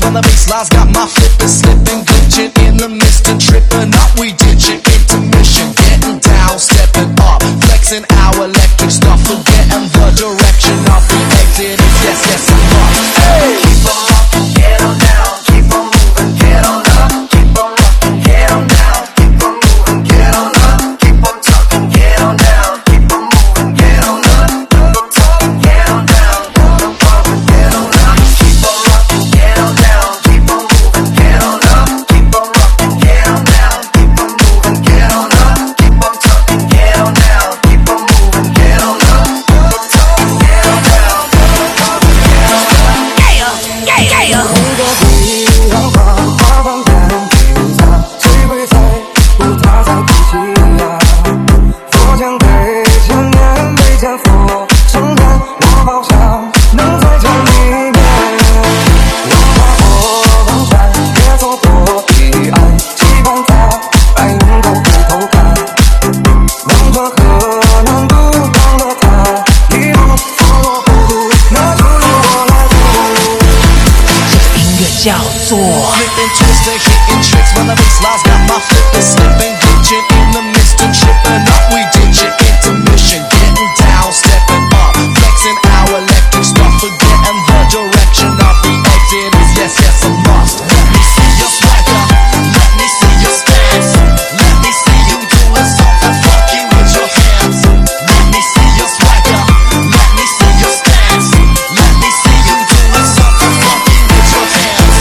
when the bassline's got my flippers slipping, glitching in the mist and tripping up. We ditching intermission, getting down, stepping up, flexing our electric stuff, forgetting the direction of the exit is yes, yes, I'm up. Hey! Keep on rocking, get on down, keep on moving, get on up, keep on rocking, get on down, keep on moving, get on up, keep on talking, get on down, keep on moving, get on up, keep on talking, get on down, keep on pumping, get on up, keep on rocking, get on down, keep on moving, get on up, keep on rocking, get on down, keep on moving, get on up, keep on talking, get on down, keep on moving, get on up, keep on talking, get on down, keep on pumping, get on up. Yeah, yeah, yeah. 每个回忆让花瓣变平杂，谁会在乎它在哭泣呀？佛前对千年，没见佛圣诞，我好想能再见一面。我跨过黄山，越走过彼岸，期盼它还能够回头看。望着河南渡当了他，一路错落孤独，那就由我来读。 音乐叫做 Flipping, twisting, hitting tricks when the bassline's got my flippers slipping, glitching in the mist and tripping up. We ditching intermission, getting down, stepping up, flexing our electric stuff, forgetting the direction of the exit is yes, yes, a must. Let me see your swagger, let me see your stance, let me see you doing something funky with your hands. Let me see your swagger, let me see your stance, let me see you doing something funky with your hands.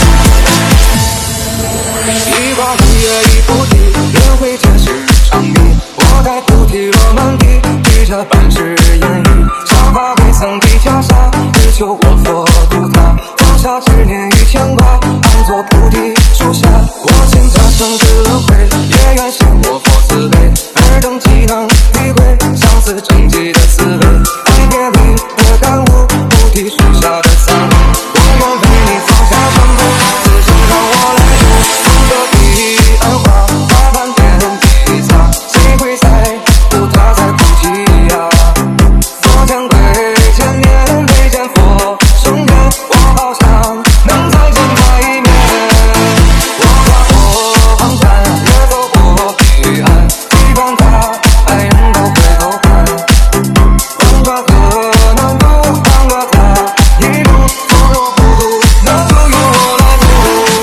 一把绿叶一菩提，约会前是长谜。我在菩提落满地，举着半世烟雨。沙发未曾的袈裟，只求我佛度他。放下执念与牵挂，安坐菩提树下。我信他生智慧，也愿信我佛慈悲。尔等岂能体会相思成疾的滋味？爱别离的感悟，菩提树下的散落。我愿为你放下全部，此生让我来读。望着彼岸花瓣变披萨，谁会在乎它在哭泣呀？佛前对千年，没见佛圣诞，我好想能再见他一面。我跨过黄山，也走过彼岸，期盼他还能够回头看。望着河南渡当了他，一路错落孤独，那就由我来读。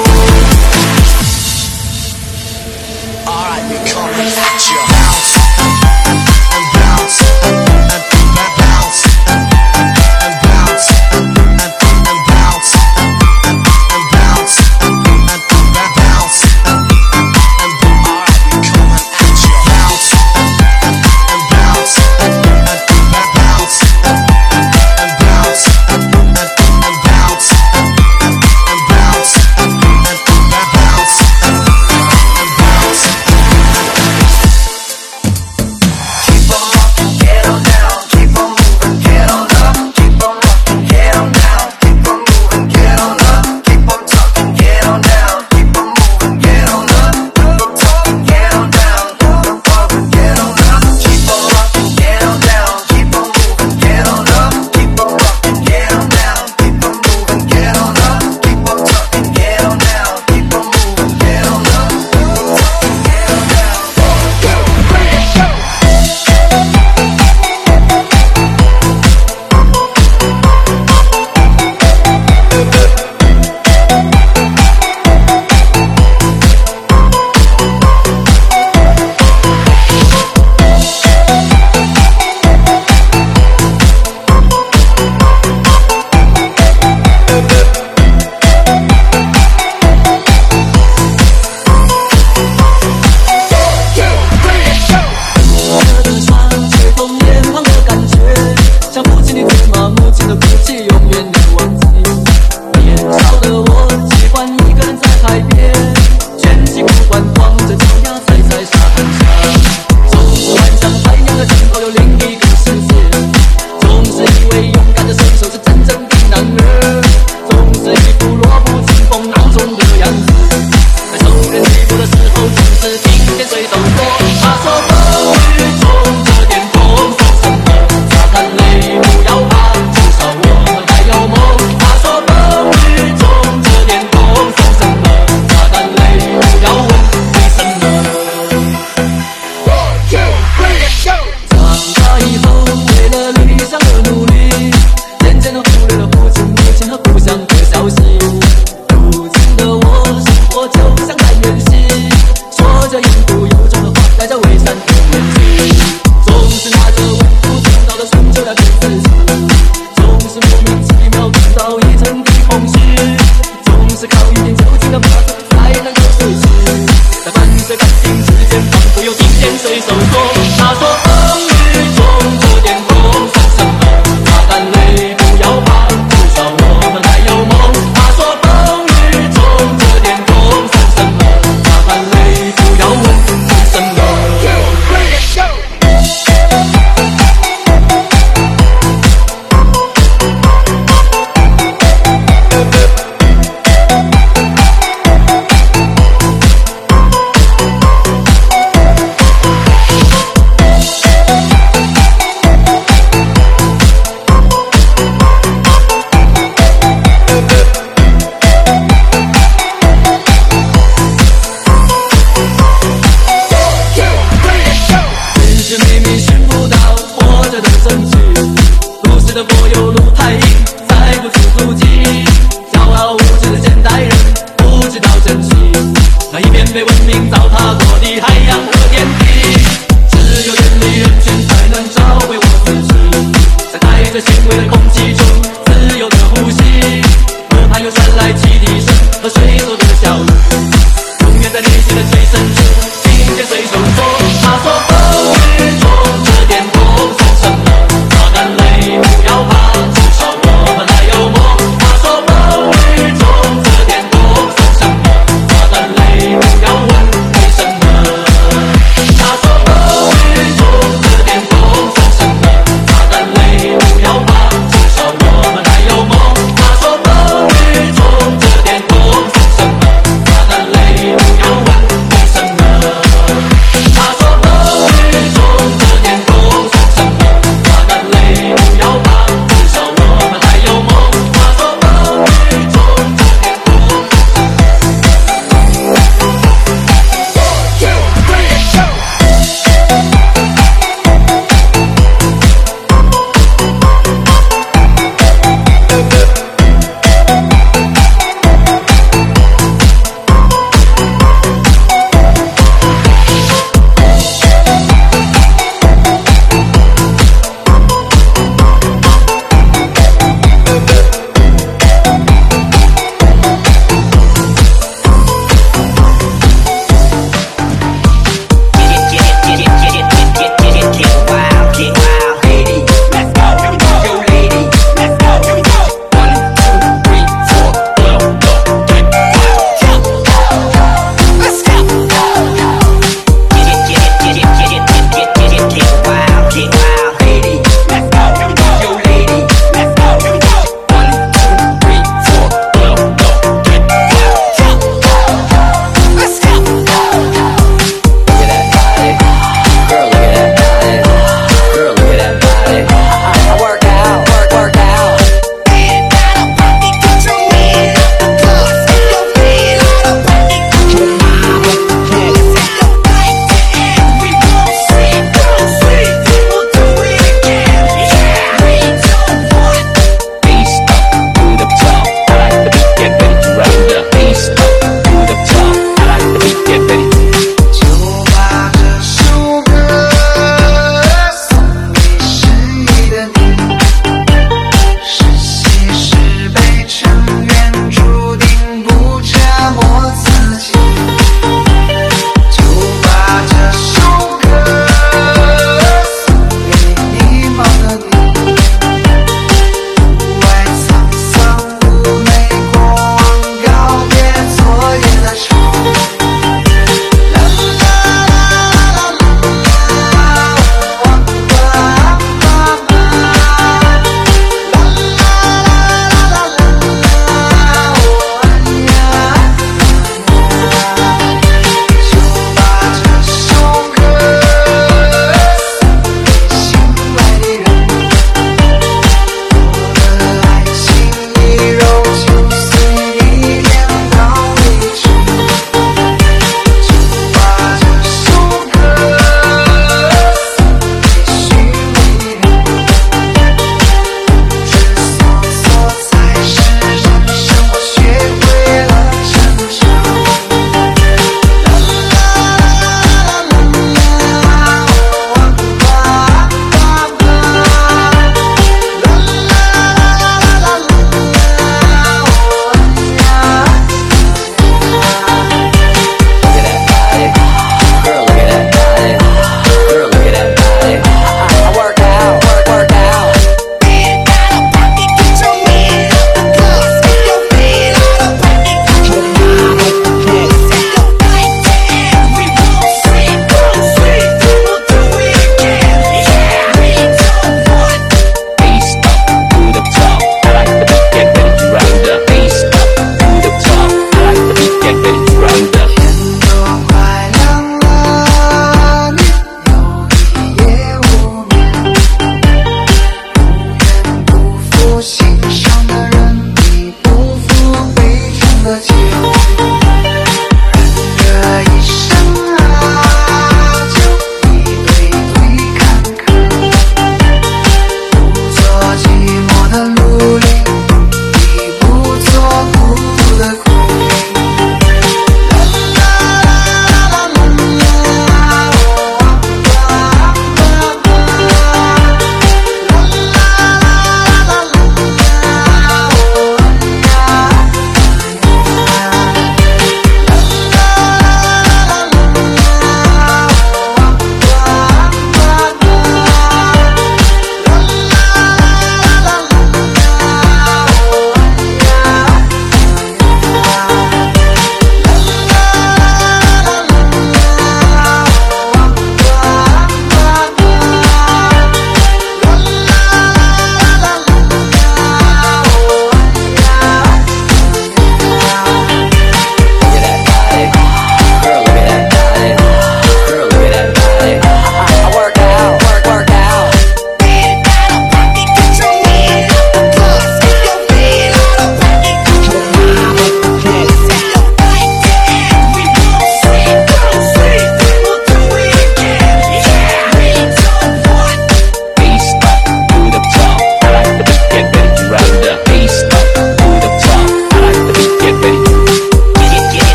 Alright, we coming at you. Bounce and bounce and bounce 的柏油路太硬，踩不出足迹。骄傲无知的现代人不知道珍惜那一片被文明糟蹋过的海洋和天地。只有远离人群才能找回我自己，在带着腥味的空气中自由的呼吸。河畔又传来汽笛声和水手的笑语，永远在内心的最深处听见水手说，他说风雨中这点痛算什么，擦干泪不要怕，至少我们还有梦。他说风雨中这点痛算什么，擦干泪不要问为什么。他说风雨中这点痛算什么，擦干泪不要怕，至少我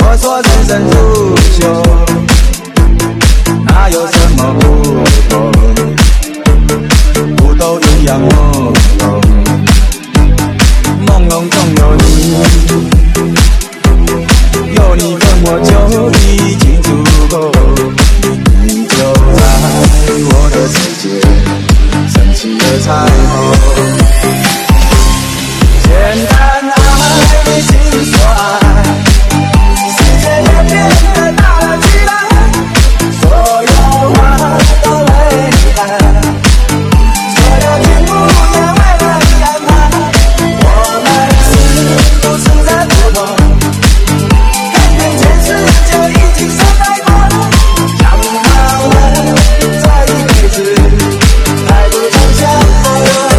我说人生如秋，哪有什么不同？不都一样朦胧，朦胧中有你，有你跟我就已经足够。你就在我的世界，升起了彩虹。简单爱，心所爱，世界也变得大了起来，所有花都为你开，所有天不也为了你安排。我们是不是在不同？看遍全世界已经深爱过，讲好了在一辈子，还不曾相爱。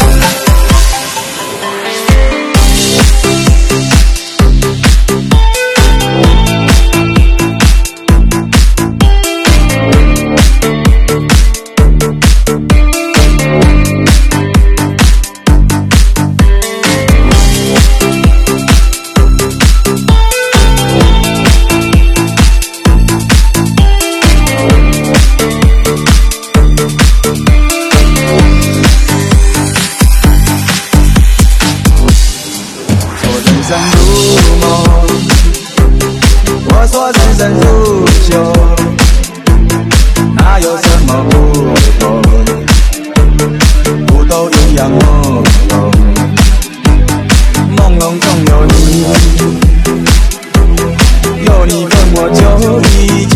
我说人生如秋，哪有什么不同？不都一样朦胧，朦胧中有你，有你跟我就已经